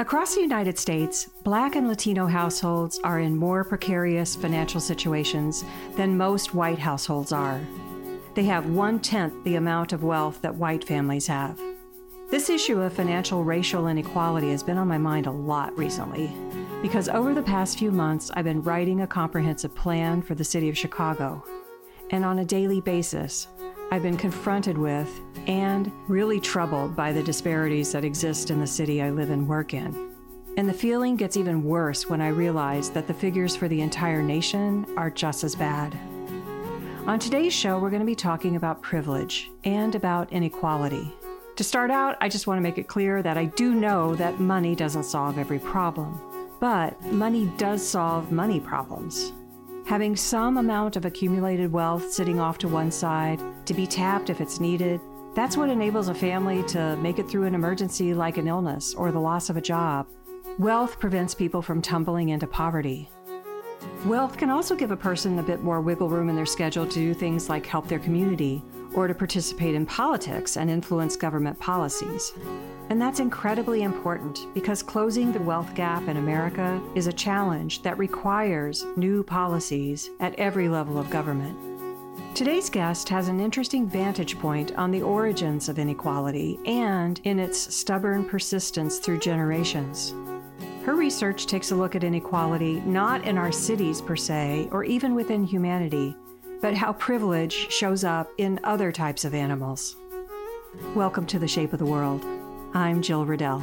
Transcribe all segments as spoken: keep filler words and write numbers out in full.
Across the United States, Black and Latino households are in more precarious financial situations than most white households are. They have one-tenth the amount of wealth that white families have. This issue of financial racial inequality has been on my mind a lot recently, because over the past few months, I've been writing a comprehensive plan for the city of Chicago. And on a daily basis, I've been confronted with and really troubled by the disparities that exist in the city I live and work in. And the feeling gets even worse when I realize that the figures for the entire nation are just as bad. On today's show, we're going to be talking about privilege and about inequality. To start out, I just want to make it clear that I do know that money doesn't solve every problem, but money does solve money problems. Having some amount of accumulated wealth sitting off to one side to be tapped if it's needed, that's what enables a family to make it through an emergency like an illness or the loss of a job. Wealth prevents people from tumbling into poverty. Wealth can also give a person a bit more wiggle room in their schedule to do things like help their community or to participate in politics and influence government policies. And that's incredibly important because closing the wealth gap in America is a challenge that requires new policies at every level of government. Today's guest has an interesting vantage point on the origins of inequality and in its stubborn persistence through generations. Her research takes a look at inequality not in our cities per se, or even within humanity, but how privilege shows up in other types of animals. Welcome to The Shape of the World. I'm Jill Riddell.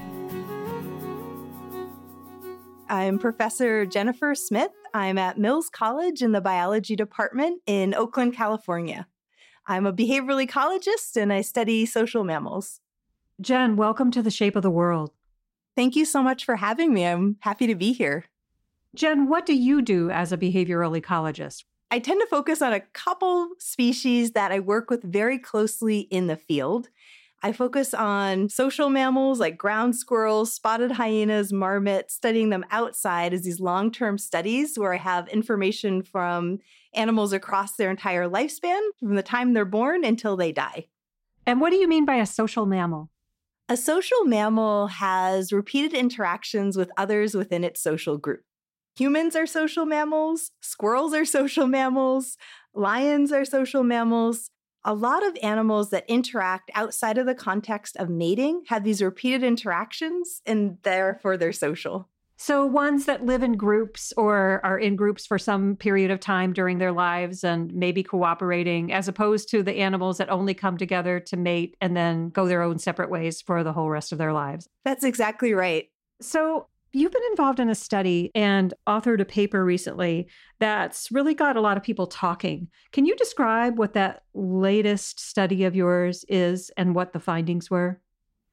I'm Professor Jennifer Smith. I'm at Mills College in the biology department in Oakland, California. I'm a behavioral ecologist and I study social mammals. Jen, welcome to The Shape of the World. Thank you so much for having me. I'm happy to be here. Jen, what do you do as a behavioral ecologist? I tend to focus on a couple species that I work with very closely in the field. I focus on social mammals like ground squirrels, spotted hyenas, marmots, studying them outside as these long-term studies where I have information from animals across their entire lifespan, from the time they're born until they die. And what do you mean by a social mammal? A social mammal has repeated interactions with others within its social group. Humans are social mammals, squirrels are social mammals, lions are social mammals. A lot of animals that interact outside of the context of mating have these repeated interactions, and therefore they're social. So ones that live in groups or are in groups for some period of time during their lives and maybe cooperating, as opposed to the animals that only come together to mate and then go their own separate ways for the whole rest of their lives. That's exactly right. So you've been involved in a study and authored a paper recently that's really got a lot of people talking. Can you describe what that latest study of yours is and what the findings were?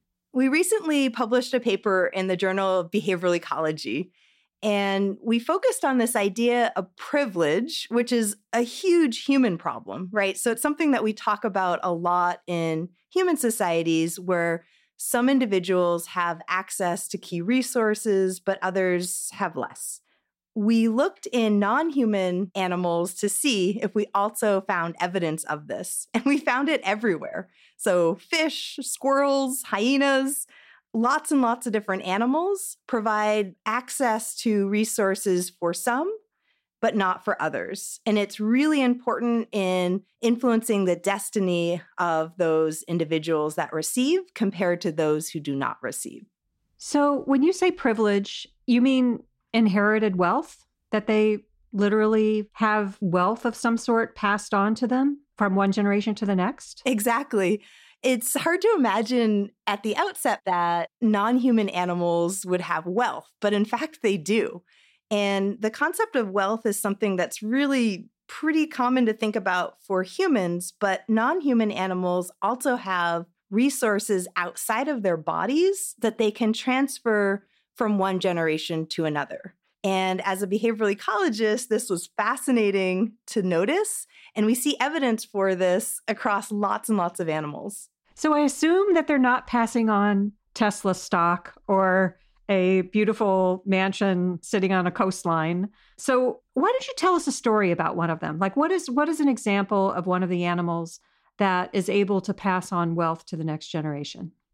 We recently published a paper in the Journal of Behavioral Ecology, and we focused on this idea of privilege, which is a huge human problem, right? So it's something that we talk about a lot in human societies where some individuals have access to key resources, but others have less. We looked in non-human animals to see if we also found evidence of this, and we found it everywhere. So fish, squirrels, hyenas, lots and lots of different animals provide access to resources for some, but not for others. And it's really important in influencing the destiny of those individuals that receive compared to those who do not receive. So when you say privilege, you mean inherited wealth? That they literally have wealth of some sort passed on to them from one generation to the next? Exactly. It's hard to imagine at the outset that non-human animals would have wealth, but in fact they do. And the concept of wealth is something that's really pretty common to think about for humans, but non-human animals also have resources outside of their bodies that they can transfer from one generation to another. And as a behavioral ecologist, this was fascinating to notice. And we see evidence for this across lots and lots of animals. So I assume that they're not passing on Tesla stock or a beautiful mansion sitting on a coastline. So why don't you tell us a story about one of them? Like what is what is an example of one of the animals that is able to pass on wealth to the next generation?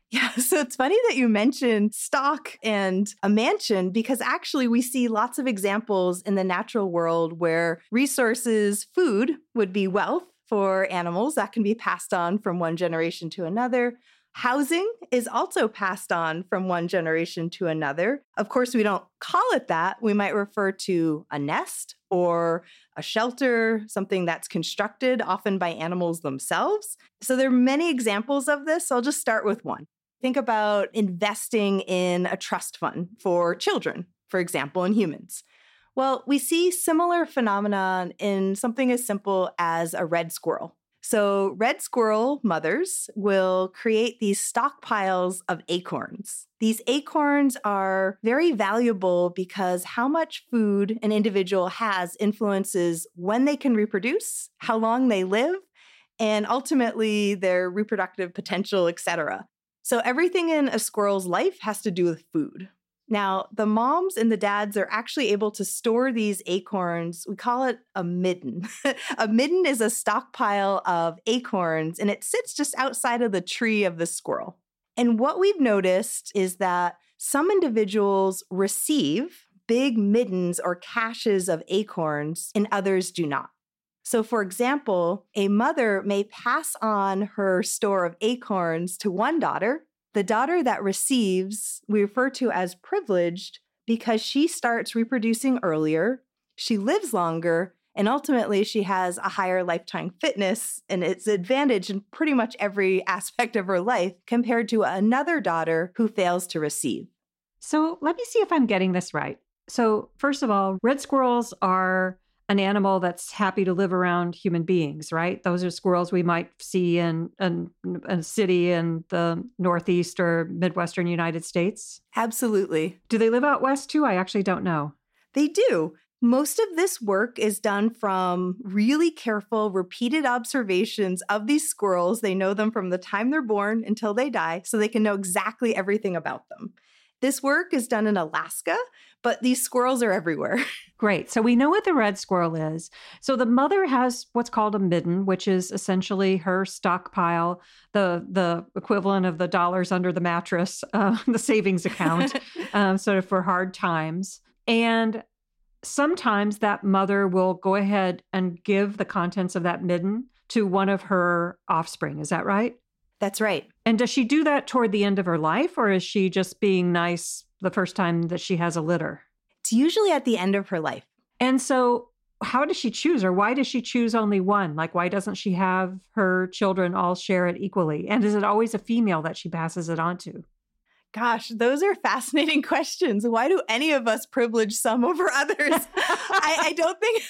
Yeah, so it's funny that you mentioned stock and a mansion because actually we see lots of examples in the natural world where resources, food would be wealth for animals that can be passed on from one generation to another. Housing is also passed on from one generation to another. Of course, we don't call it that. We might refer to a nest or a shelter, something that's constructed often by animals themselves. So there are many examples of this. I'll just start with one. Think about investing in a trust fund for children, for example, in humans. Well, we see similar phenomenon in something as simple as a red squirrel. So red squirrel mothers will create these stockpiles of acorns. These acorns are very valuable because how much food an individual has influences when they can reproduce, how long they live, and ultimately their reproductive potential, et cetera. So everything in a squirrel's life has to do with food. Now, the moms and the dads are actually able to store these acorns. We call it a midden. A midden is a stockpile of acorns, and it sits just outside of the tree of the squirrel. And what we've noticed is that some individuals receive big middens or caches of acorns, and others do not. So, for example, a mother may pass on her store of acorns to one daughter. The daughter that receives, we refer to as privileged because she starts reproducing earlier, she lives longer, and ultimately she has a higher lifetime fitness and it's an advantage in pretty much every aspect of her life compared to another daughter who fails to receive. So let me see if I'm getting this right. So first of all, red squirrels are an animal that's happy to live around human beings, right? Those are squirrels we might see in, in, in a city in the Northeast or Midwestern United States. Absolutely. Do they live out west too? I actually don't know. They do. Most of this work is done from really careful, repeated observations of these squirrels. They know them from the time they're born until they die, so they can know exactly everything about them. This work is done in Alaska, but these squirrels are everywhere. Great. So we know what the red squirrel is. So the mother has what's called a midden, which is essentially her stockpile, the the equivalent of the dollars under the mattress, uh, the savings account, um, sort of for hard times. And sometimes that mother will go ahead and give the contents of that midden to one of her offspring. Is that right? That's right. And does she do that toward the end of her life, or is she just being nice the first time that she has a litter? It's usually at the end of her life. And so how does she choose, or why does she choose only one? Like, why doesn't she have her children all share it equally? And is it always a female that she passes it on to? Gosh, those are fascinating questions. Why do any of us privilege some over others? I, I don't think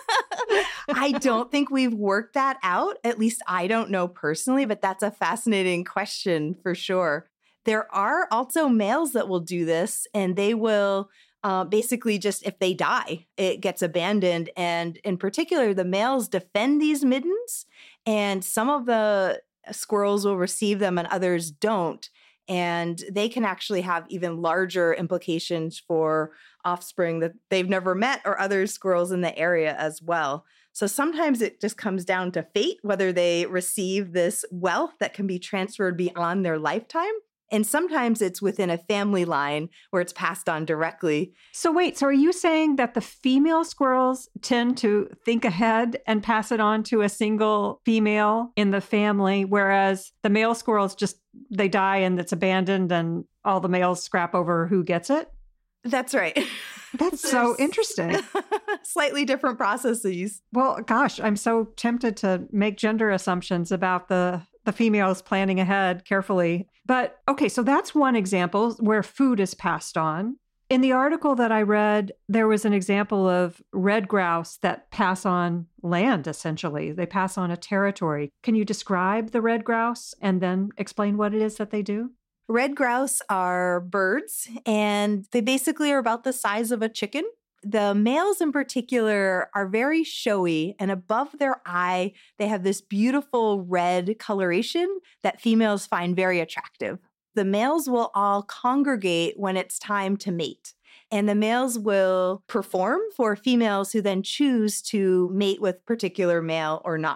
I don't think we've worked that out. At least I don't know personally, but that's a fascinating question for sure. There are also males that will do this, and they will uh, basically just, if they die, it gets abandoned. And in particular, the males defend these middens, and some of the squirrels will receive them and others don't. And they can actually have even larger implications for offspring that they've never met or other squirrels in the area as well. So sometimes it just comes down to fate, whether they receive this wealth that can be transferred beyond their lifetime. And sometimes it's within a family line where it's passed on directly. So wait, so are you saying that the female squirrels tend to think ahead and pass it on to a single female in the family, whereas the male squirrels just, they die and it's abandoned and all the males scrap over who gets it? That's right. That's so interesting. Slightly different processes. Well, gosh, I'm so tempted to make gender assumptions about the the females planning ahead carefully. But okay, so that's one example where food is passed on. In the article that I read, there was an example of red grouse that pass on land, essentially. They pass on a territory. Can you describe the red grouse and then explain what it is that they do? Red grouse are birds, and they basically are about the size of a chicken. The males in particular are very showy, and above their eye, they have this beautiful red coloration that females find very attractive. The males will all congregate when it's time to mate, and the males will perform for females who then choose to mate with particular male or not.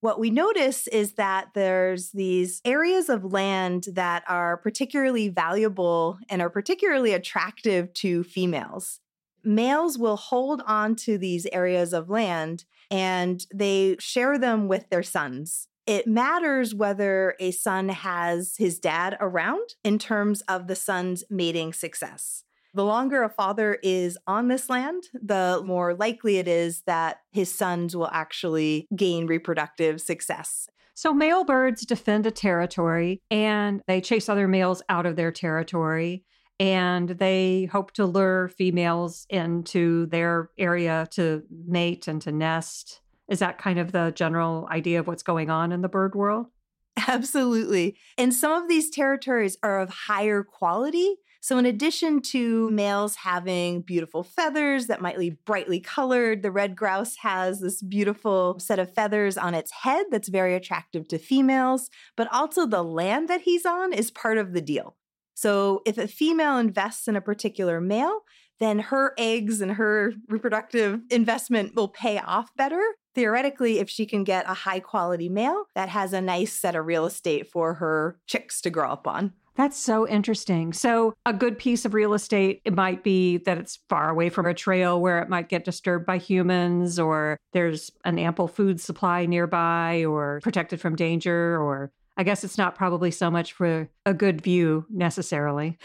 what we notice is that there's these areas of land that are particularly valuable and are particularly attractive to females. Males will hold on to these areas of land and they share them with their sons. It matters whether a son has his dad around in terms of the son's mating success. The longer a father is on this land, the more likely it is that his sons will actually gain reproductive success. So male birds defend a territory and they chase other males out of their territory, and they hope to lure females into their area to mate and to nest. Is that kind of the general idea of what's going on in the bird world? Absolutely. And some of these territories are of higher quality. So in addition to males having beautiful feathers that might be brightly colored, the red grouse has this beautiful set of feathers on its head that's very attractive to females, but also the land that he's on is part of the deal. So if a female invests in a particular male, then her eggs and her reproductive investment will pay off better. Theoretically, if she can get a high quality male, that has a nice set of real estate for her chicks to grow up on. That's so interesting. So a good piece of real estate, it might be that it's far away from a trail where it might get disturbed by humans, or there's an ample food supply nearby, or protected from danger, or I guess it's not probably so much for a good view necessarily.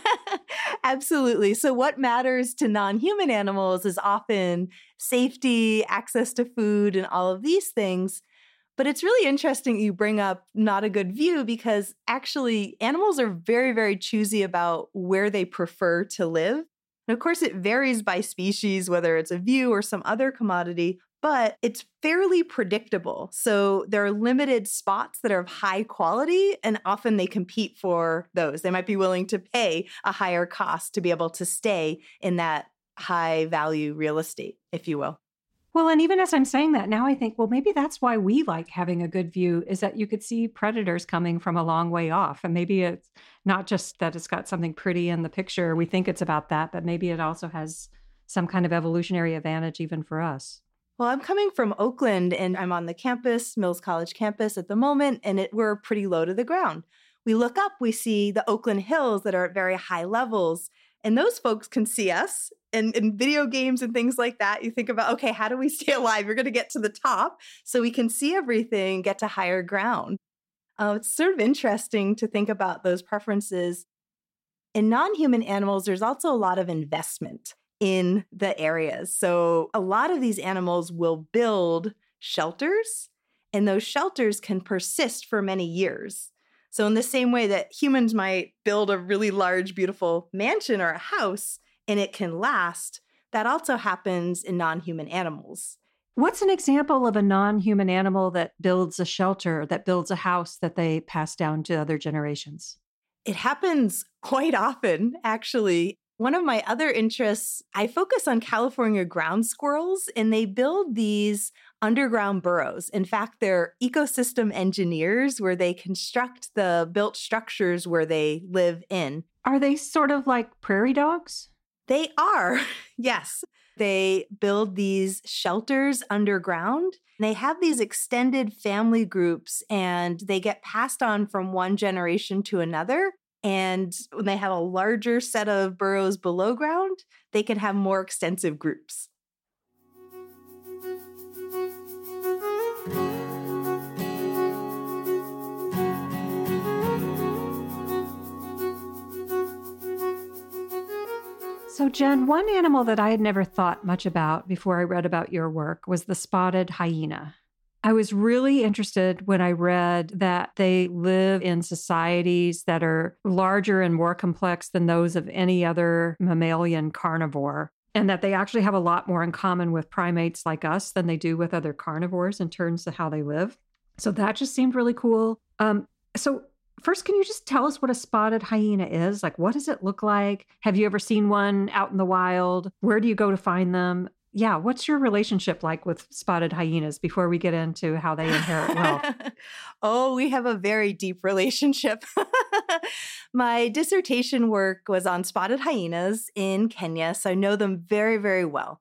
Absolutely. So what matters to non-human animals is often safety, access to food, and all of these things. But it's really interesting you bring up not a good view, because actually animals are very, very choosy about where they prefer to live. And of course, it varies by species, whether it's a view or some other commodity, but it's fairly predictable. So there are limited spots that are of high quality, and often they compete for those. They might be willing to pay a higher cost to be able to stay in that high value real estate, if you will. Well, and even as I'm saying that now, I think, well, maybe that's why we like having a good view, is that you could see predators coming from a long way off. And maybe it's not just that it's got something pretty in the picture. We think it's about that, but maybe it also has some kind of evolutionary advantage even for us. Well, I'm coming from Oakland and I'm on the campus, Mills College campus at the moment, and it, we're pretty low to the ground. We look up, we see the Oakland Hills that are at very high levels, and those folks can see us. And in video games and things like that, you think about, okay, how do we stay alive? You're going to get to the top so we can see everything, get to higher ground. Uh, it's sort of interesting to think about those preferences. In non-human animals, there's also a lot of investment in the areas. So a lot of these animals will build shelters, and those shelters can persist for many years. So in the same way that humans might build a really large, beautiful mansion or a house, and it can last, that also happens in non-human animals. What's an example of a non-human animal that builds a shelter, that builds a house that they pass down to other generations? It happens quite often, actually. One of my other interests, I focus on California ground squirrels, and they build these underground burrows. In fact, they're ecosystem engineers where they construct the built structures where they live in. Are they sort of like prairie dogs? They are, yes. They build these shelters underground. They have these extended family groups, and they get passed on from one generation to another. And when they have a larger set of burrows below ground, they can have more extensive groups. So, Jen, one animal that I had never thought much about before I read about your work was the spotted hyena. I was really interested when I read that they live in societies that are larger and more complex than those of any other mammalian carnivore, and that they actually have a lot more in common with primates like us than they do with other carnivores in terms of how they live. So that just seemed really cool. Um, so first, can you just tell us what a spotted hyena is? Like, what does it look like? Have you ever seen one out in the wild? Where do you go to find them? Yeah, what's your relationship like with spotted hyenas before we get into how they inherit wealth? Oh, we have a very deep relationship. My dissertation work was on spotted hyenas in Kenya, so I know them very, very well.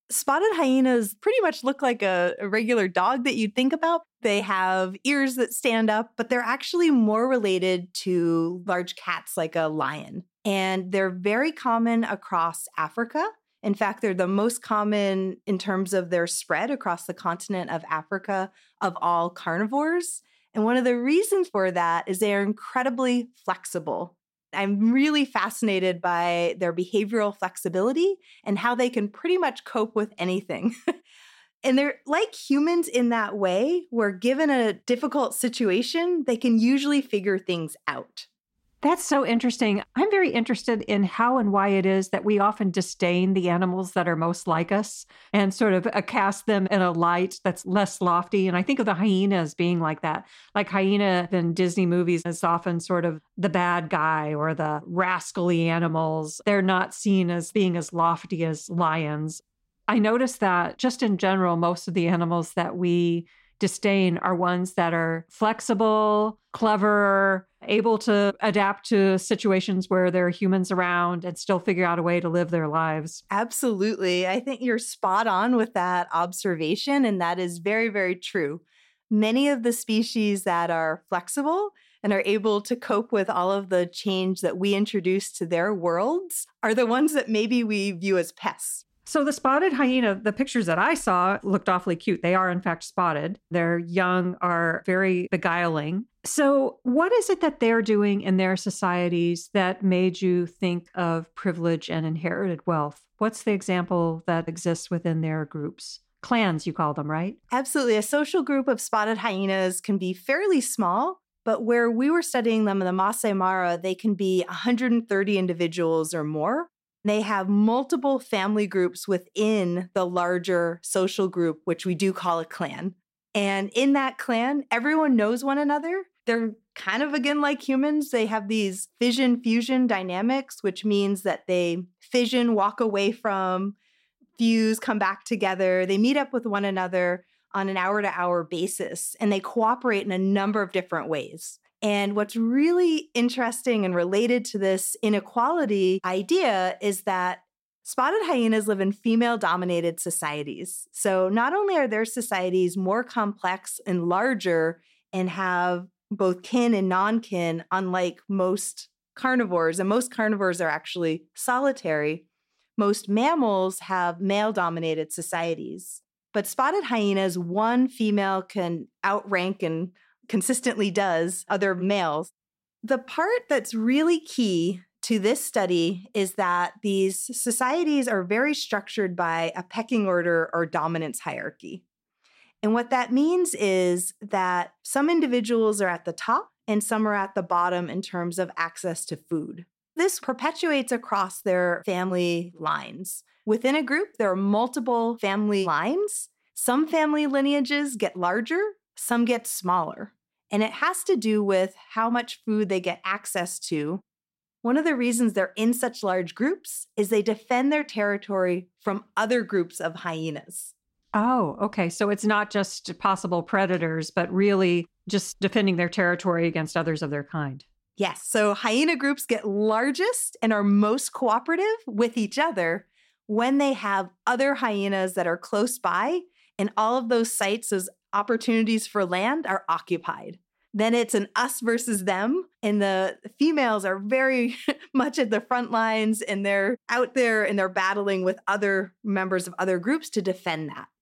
Spotted hyenas pretty much look like a, a regular dog that you'd think about. They have ears that stand up, but they're actually more related to large cats like a lion. And they're very common across Africa. In fact, they're the most common in terms of their spread across the continent of Africa of all carnivores. And one of the reasons for that is they are incredibly flexible. I'm really fascinated by their behavioral flexibility and how they can pretty much cope with anything. And they're like humans in that way, where given a difficult situation, they can usually figure things out. That's so interesting. I'm very interested in how and why it is that we often disdain the animals that are most like us and sort of uh, cast them in a light that's less lofty. And I think of the hyena as being like that. Like hyena in Disney movies is often sort of the bad guy or the rascally animals. They're not seen as being as lofty as lions. I noticed that just in general, most of the animals that we disdain are ones that are flexible, clever, able to adapt to situations where there are humans around and still figure out a way to live their lives. Absolutely. I think you're spot on with that observation, and that is very, very true. Many of the species that are flexible and are able to cope with all of the change that we introduce to their worlds are the ones that maybe we view as pests. So the spotted hyena, the pictures that I saw looked awfully cute. They are, in fact, spotted. Their young are very beguiling. So what is it that they're doing in their societies that made you think of privilege and inherited wealth? What's the example that exists within their groups? Clans, you call them, right? Absolutely. A social group of spotted hyenas can be fairly small, but where we were studying them in the Masai Mara, they can be one hundred thirty individuals or more. They have multiple family groups within the larger social group, which we do call a clan. And in that clan, everyone knows one another. They're kind of, again, like humans. They have these fission-fusion dynamics, which means that they fission, walk away from, fuse, come back together. They meet up with one another on an hour-to-hour basis, and they cooperate in a number of different ways. And what's really interesting and related to this inequality idea is that spotted hyenas live in female-dominated societies. So not only are their societies more complex and larger and have both kin and non-kin, unlike most carnivores, and most carnivores are actually solitary, most mammals have male-dominated societies. But spotted hyenas, one female can outrank and consistently does other males. The part that's really key to this study is that these societies are very structured by a pecking order or dominance hierarchy. And what that means is that some individuals are at the top and some are at the bottom in terms of access to food. This perpetuates across their family lines. Within a group, there are multiple family lines. Some family lineages get larger, some get smaller. And it has to do with how much food they get access to. One of the reasons they're in such large groups is they defend their territory from other groups of hyenas. Oh, okay. So it's not just possible predators, but really just defending their territory against others of their kind. Yes. So hyena groups get largest and are most cooperative with each other when they have other hyenas that are close by, and all of those sites as opportunities for land are occupied. Then it's an us versus them, and the females are very much at the front lines, and they're out there and they're battling with other members of other groups to defend that.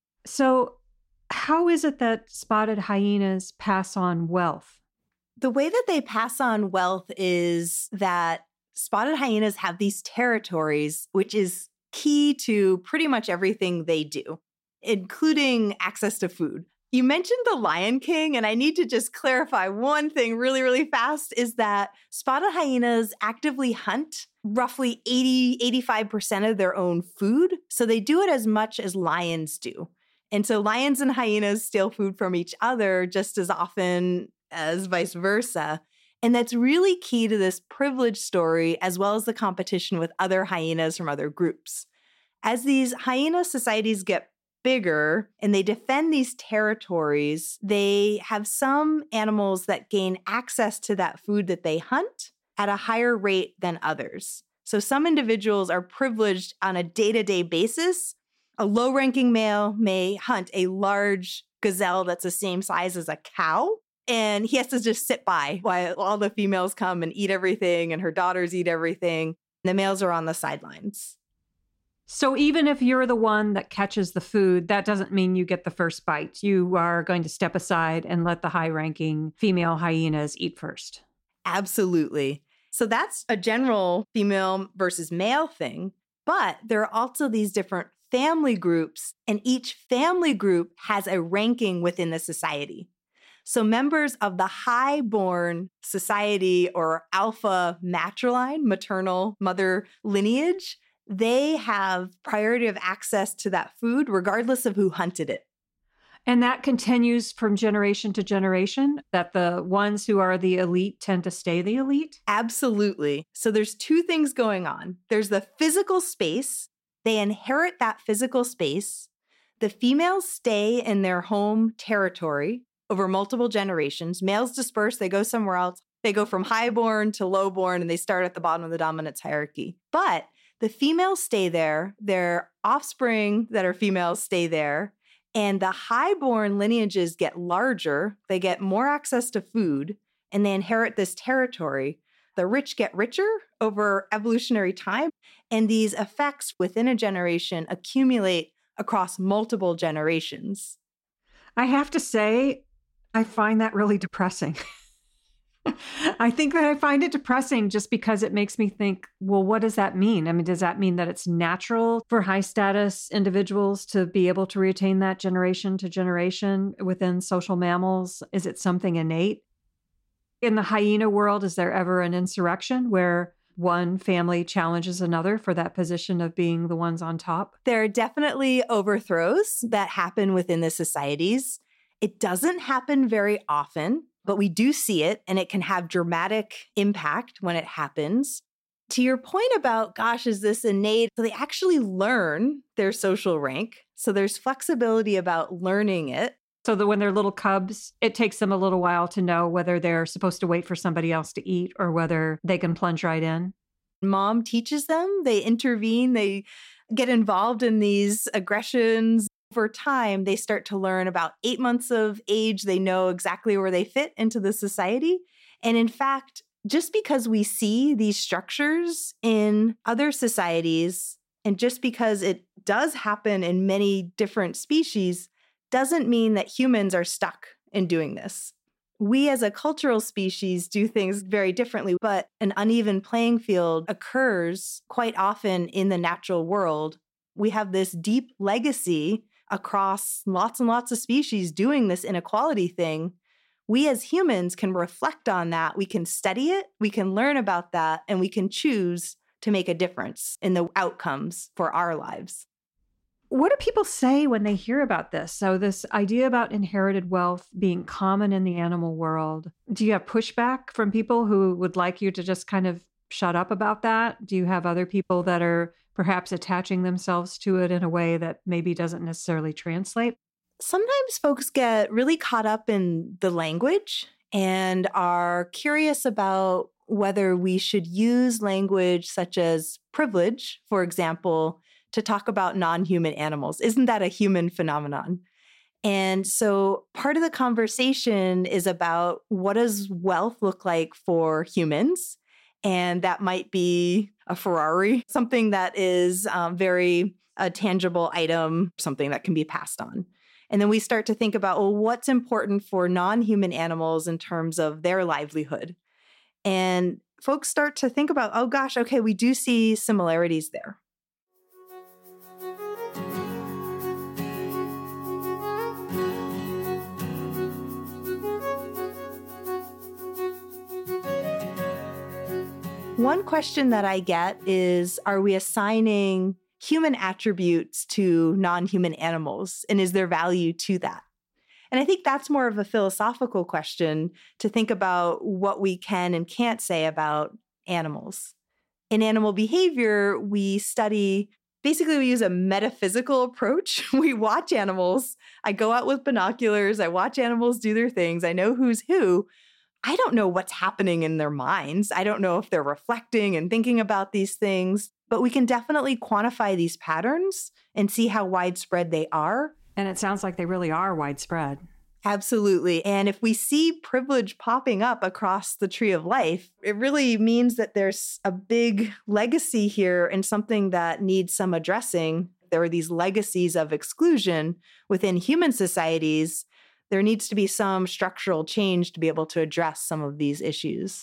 So how is it that spotted hyenas pass on wealth? The way that they pass on wealth is that spotted hyenas have these territories, which is key to pretty much everything they do, including access to food. You mentioned the Lion King, and I need to just clarify one thing really, really fast, is that spotted hyenas actively hunt roughly eighty, eighty-five percent of their own food. So they do it as much as lions do. And so lions and hyenas steal food from each other just as often as vice versa. And that's really key to this privilege story, as well as the competition with other hyenas from other groups. As these hyena societies get bigger and they defend these territories, they have some animals that gain access to that food that they hunt at a higher rate than others. So some individuals are privileged on a day-to-day basis A low-ranking male may hunt a large gazelle that's the same size as a cow, and he has to just sit by while all the females come and eat everything, and her daughters eat everything. The males are on the sidelines. So even if you're the one that catches the food, that doesn't mean you get the first bite. You are going to step aside and let the high-ranking female hyenas eat first. Absolutely. So that's a general female versus male thing. But there are also these different family groups, and each family group has a ranking within the society. So members of the high-born society or alpha matriline, maternal mother lineage, they have priority of access to that food regardless of who hunted it. And that continues from generation to generation, that the ones who are the elite tend to stay the elite? Absolutely. So there's two things going on. There's the physical space. They inherit that physical space. The females stay in their home territory over multiple generations. Males disperse, they go somewhere else. They go from highborn to lowborn, and they start at the bottom of the dominance hierarchy. But the females stay there, their offspring that are females stay there, and the highborn lineages get larger, they get more access to food, and they inherit this territory. The rich get richer over evolutionary time, and these effects within a generation accumulate across multiple generations. I have to say, I find that really depressing. I think that I find it depressing just because it makes me think, well, what does that mean? I mean, does that mean that it's natural for high status individuals to be able to retain that generation to generation within social mammals? Is it something innate? In the hyena world, is there ever an insurrection where one family challenges another for that position of being the ones on top? There are definitely overthrows that happen within the societies. It doesn't happen very often, but we do see it, and it can have dramatic impact when it happens. To your point about, gosh, is this innate? So they actually learn their social rank. So there's flexibility about learning it. So that when they're little cubs, it takes them a little while to know whether they're supposed to wait for somebody else to eat or whether they can plunge right in. Mom teaches them, they intervene, they get involved in these aggressions. Over time, they start to learn about eight months of age. They know exactly where they fit into the society. And in fact, just because we see these structures in other societies, and just because it does happen in many different species, doesn't mean that humans are stuck in doing this. We as a cultural species do things very differently, but an uneven playing field occurs quite often in the natural world. We have this deep legacy across lots and lots of species doing this inequality thing. We as humans can reflect on that. We can study it, we can learn about that, and we can choose to make a difference in the outcomes for our lives. What do people say when they hear about this? So this idea about inherited wealth being common in the animal world, do you have pushback from people who would like you to just kind of shut up about that? Do you have other people that are perhaps attaching themselves to it in a way that maybe doesn't necessarily translate? Sometimes folks get really caught up in the language and are curious about whether we should use language such as privilege, for example, to talk about non-human animals. Isn't that a human phenomenon? And so part of the conversation is about what does wealth look like for humans? And that might be a Ferrari, something that is um, very a tangible item, something that can be passed on. And then we start to think about, well, what's important for non-human animals in terms of their livelihood? And folks start to think about, oh gosh, okay, we do see similarities there. One question that I get is, are we assigning human attributes to non-human animals? And is there value to that? And I think that's more of a philosophical question to think about what we can and can't say about animals. In animal behavior, we study, basically we use a metaphysical approach. We watch animals. I go out with binoculars. I watch animals do their things. I know who's who. I don't know what's happening in their minds. I don't know if they're reflecting and thinking about these things. but we can definitely quantify these patterns and see how widespread they are. And it sounds like they really are widespread. Absolutely. And if we see privilege popping up across the tree of life, it really means that there's a big legacy here and something that needs some addressing. There are these legacies of exclusion within human societies. There needs to be some structural change to be able to address some of these issues.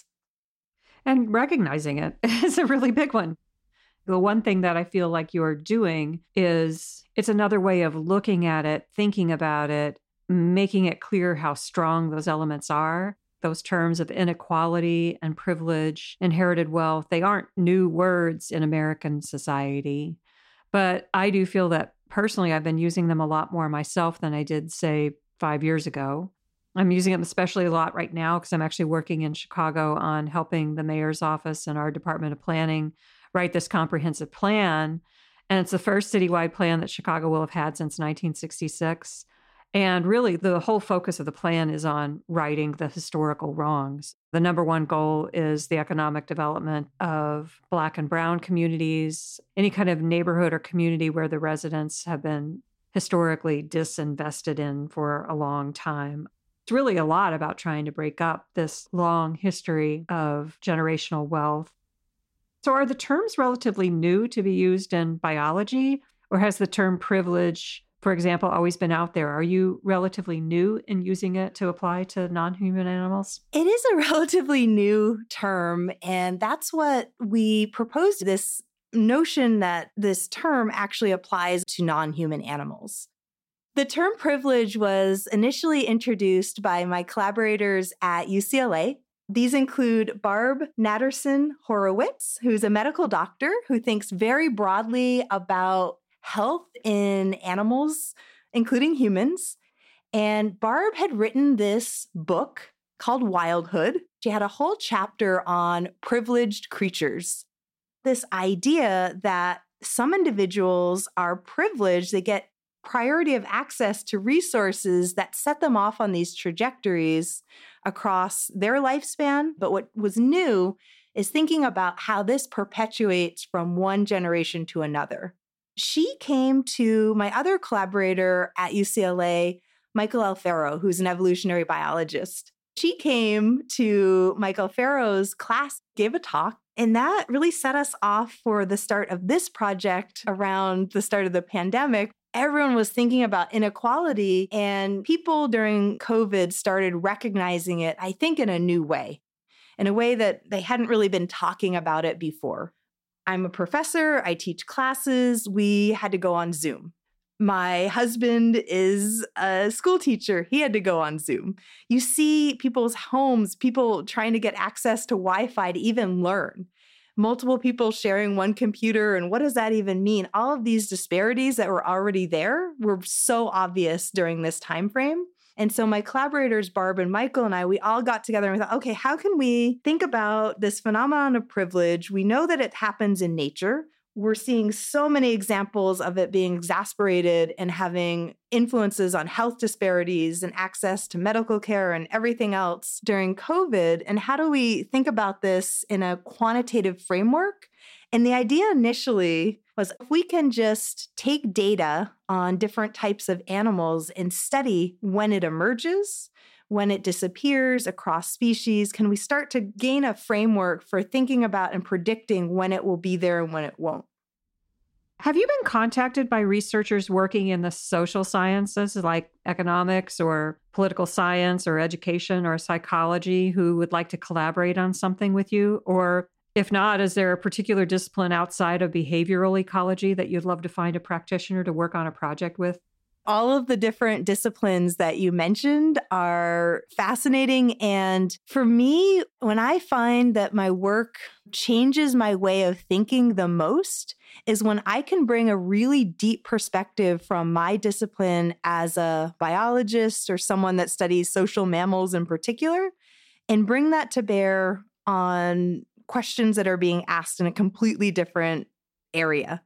And recognizing it is a really big one. The one thing that I feel like you're doing is it's another way of looking at it, thinking about it, making it clear how strong those elements are. Those terms of inequality and privilege, inherited wealth, they aren't new words in American society. But I do feel that personally, I've been using them a lot more myself than I did, say, five years ago. I'm using them especially a lot right now because I'm actually working in Chicago on helping the mayor's office and our Department of Planning write this comprehensive plan. And it's the first citywide plan that Chicago will have had since nineteen sixty-six. And really, the whole focus of the plan is on righting the historical wrongs. The number one goal is the economic development of Black and Brown communities, any kind of neighborhood or community where the residents have been historically disinvested in for a long time. It's really a lot about trying to break up this long history of generational wealth. So are the terms relatively new to be used in biology, or has the term privilege, for example, always been out there? Are you relatively new in using it to apply to non-human animals? It is a relatively new term, and that's what we proposed, this notion that this term actually applies to non-human animals. The term privilege was initially introduced by my collaborators at U C L A. These include Barb Natterson-Horowitz, who's a medical doctor who thinks very broadly about health in animals, including humans. And Barb had written this book called Wildhood. She had a whole chapter on privileged creatures. This idea that some individuals are privileged, they get priority of access to resources that set them off on these trajectories across their lifespan. But what was new is thinking about how this perpetuates from one generation to another. She came to my other collaborator at U C L A, Michael Alfaro, who's an evolutionary biologist. She came to Michael Alfaro's class, gave a talk, and that really set us off for the start of this project around the start of the pandemic. Everyone was thinking about inequality, and people during COVID started recognizing it, I think, in a new way, in a way that they hadn't really been talking about it before. I'm a professor, I teach classes, we had to go on Zoom. My husband is a school teacher, he had to go on Zoom. You see people's homes, people trying to get access to Wi-Fi to even learn. Multiple people sharing one computer, and what does that even mean? All of these disparities that were already there were so obvious during this time frame. And so my collaborators, Barb and Michael and I, we all got together and we thought, okay, how can we think about this phenomenon of privilege? We know that it happens in nature. We're seeing so many examples of it being exasperated and having influences on health disparities and access to medical care and everything else during COVID. And how do we think about this in a quantitative framework? And the idea initially was if we can just take data on different types of animals and study when it emerges, when it disappears across species, can we start to gain a framework for thinking about and predicting when it will be there and when it won't? Have you been contacted by researchers working in the social sciences like economics or political science or education or psychology who would like to collaborate on something with you? Or if not, is there a particular discipline outside of behavioral ecology that you'd love to find a practitioner to work on a project with? All of the different disciplines that you mentioned are fascinating. And for me, when I find that my work changes my way of thinking the most is when I can bring a really deep perspective from my discipline as a biologist or someone that studies social mammals in particular, and bring that to bear on questions that are being asked in a completely different area.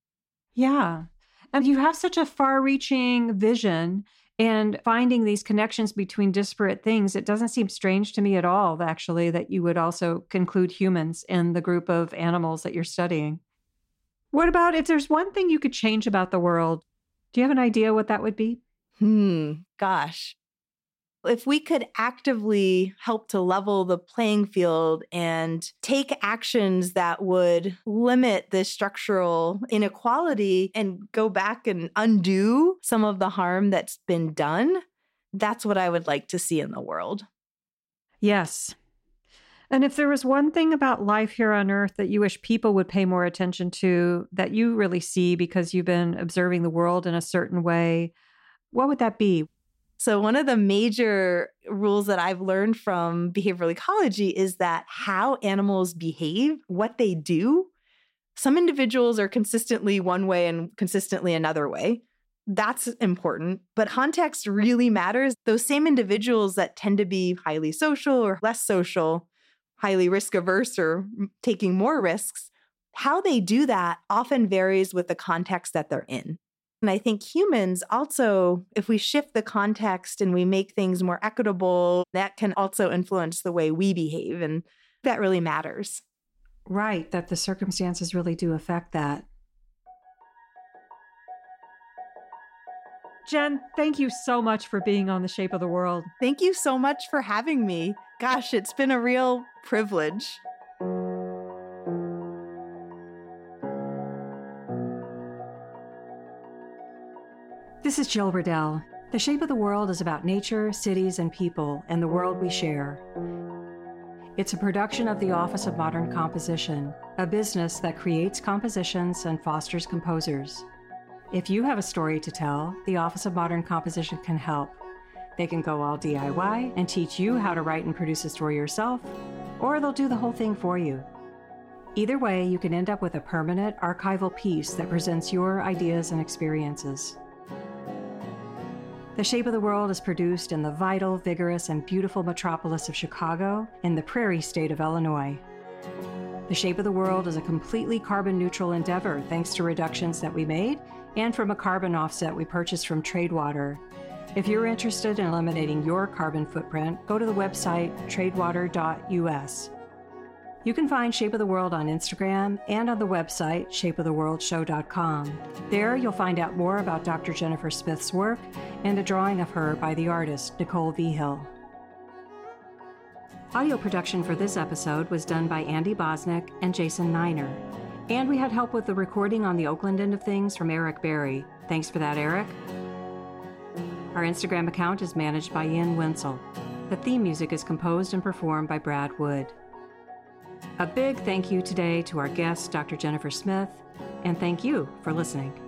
Yeah. And you have such a far-reaching vision, and finding these connections between disparate things, it doesn't seem strange to me at all, actually, that you would also include humans in the group of animals that you're studying. What about if there's one thing you could change about the world? Do you have an idea what that would be? Hmm, gosh. If we could actively help to level the playing field and take actions that would limit this structural inequality and go back and undo some of the harm that's been done, that's what I would like to see in the world. Yes. And if there was one thing about life here on Earth that you wish people would pay more attention to, that you really see because you've been observing the world in a certain way, what would that be? So one of the major rules that I've learned from behavioral ecology is that how animals behave, what they do, some individuals are consistently one way and consistently another way. That's important, but context really matters. Those same individuals that tend to be highly social or less social, highly risk averse or taking more risks, how they do that often varies with the context that they're in. And I think humans also, if we shift the context and we make things more equitable, that can also influence the way we behave. And that really matters. Right, that the circumstances really do affect that. Jen, thank you so much for being on The Shape of the World. Thank you so much for having me. Gosh, it's been a real privilege. This is Jill Riddell. The Shape of the World is about nature, cities, and people, and the world we share. It's a production of the Office of Modern Composition, a business that creates compositions and fosters composers. If you have a story to tell, the Office of Modern Composition can help. They can go all D I Y and teach you how to write and produce a story yourself, or they'll do the whole thing for you. Either way, you can end up with a permanent archival piece that presents your ideas and experiences. The Shape of the World is produced in the vital, vigorous, and beautiful metropolis of Chicago in the prairie state of Illinois. The Shape of the World is a completely carbon-neutral endeavor thanks to reductions that we made and from a carbon offset we purchased from Tradewater. If you're interested in eliminating your carbon footprint, go to the website tradewater dot U S. You can find Shape of the World on Instagram and on the website shape of the world show dot com. There, you'll find out more about Doctor Jennifer Smith's work and a drawing of her by the artist Nicole Vigil. Audio production for this episode was done by Andy Bosnick and Jason Niner. And we had help with the recording on the Oakland end of things from Eric Berry. Thanks for that, Eric. Our Instagram account is managed by Ian Wenzel. The theme music is composed and performed by Brad Wood. A big thank you today to our guest, Doctor Jennifer Smith, and thank you for listening.